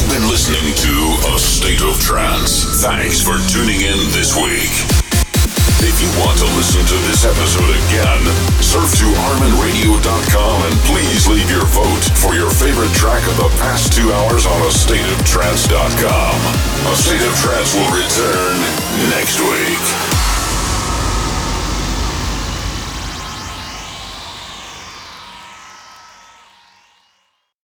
been listening to A State of Trance. Thanks for tuning in this week. If you want to listen to this episode again, surf to ArminRadio.com and please leave your vote for your favorite track of the past 2 hours on AStateOfTrance.com. A State of Trance will return next week.